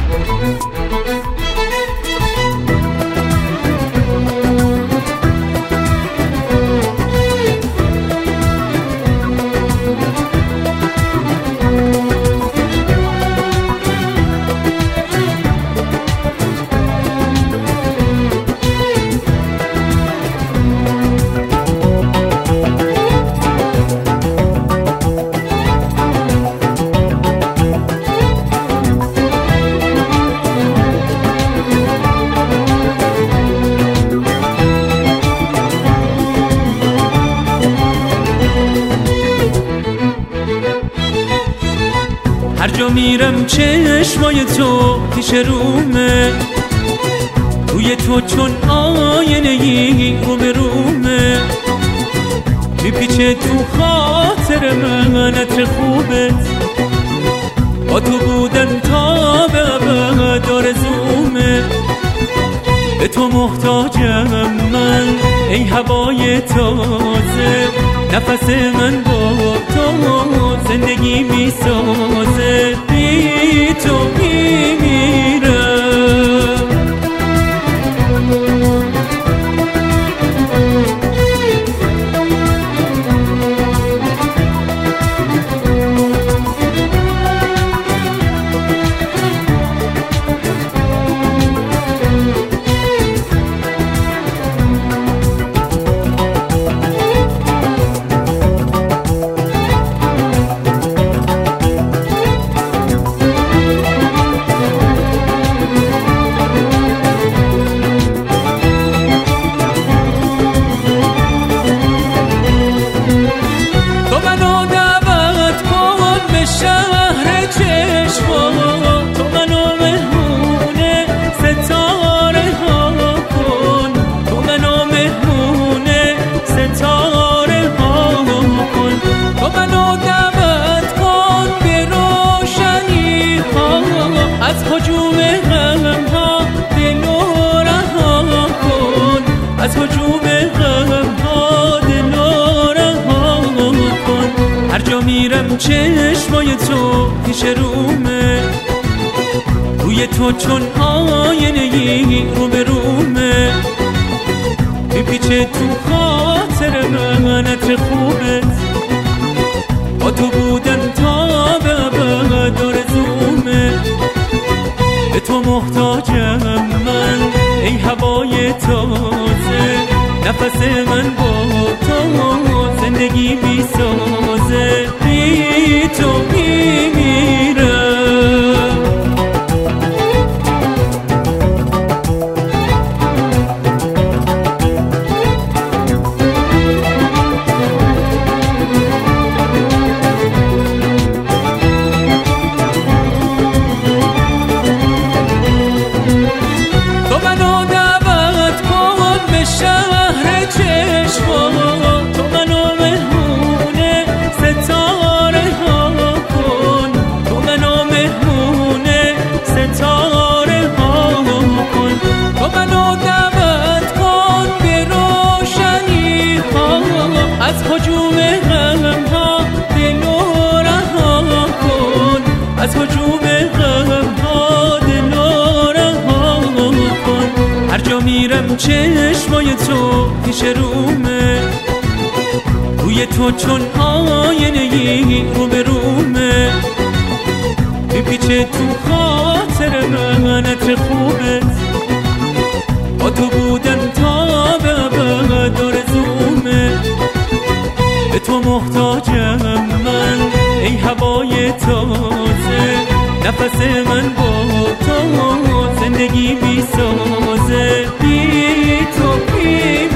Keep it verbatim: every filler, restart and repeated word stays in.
هر جا میرم چشمای تو پیش رومه، روی تو چون آینه‌ای رو به رومه، میپیچه تو خاطر من عطر خوبت، با تو بودن تا به ابد آرزومه، به تو محتاجم من ای هوای تازه، نفس من با تو زندگی میسازه، بی تو میمیرم. شهر چشما تو منو مهمونه ستاره ها کن، تو منو مهمونه ستاره ها کن، تو منو دعوت کن به روشنی ها، از هجوم غم ها دل رها کن، از هجوم غم ها دل رها کن. هر جا میرم چشمای تو پیش رومه، روی تو چون آینه‌ای رو به رومه، میپیچه تو خاطر من عطر خوبت، با تو بودن تا به ابد آرزومه، به تو محتاجم من ای هوای تازه، نفس من با تو زندگی میسازه، بی تو میمیرم. تو منو دعوت کن به شهر چشما تو منو مهمونه ستاره ها کن، تو منو مهمونه ستاره ها کن، تو منو دعوت کن به روشنی ها، از هجوم غم ها دل رها کن، از هجوم غم ها دل رها کن. هر جا میرم چشمای تو پیش رومه، روی تو چون آینه‌ای رو به رومه، میپیچه تو خاطر من عطر خوبت، با تو بودن تا به ابد آرزومه، به تو محتاجم من ای هوای تازه، نفس من با تو زندگی میسازه، بی تو بی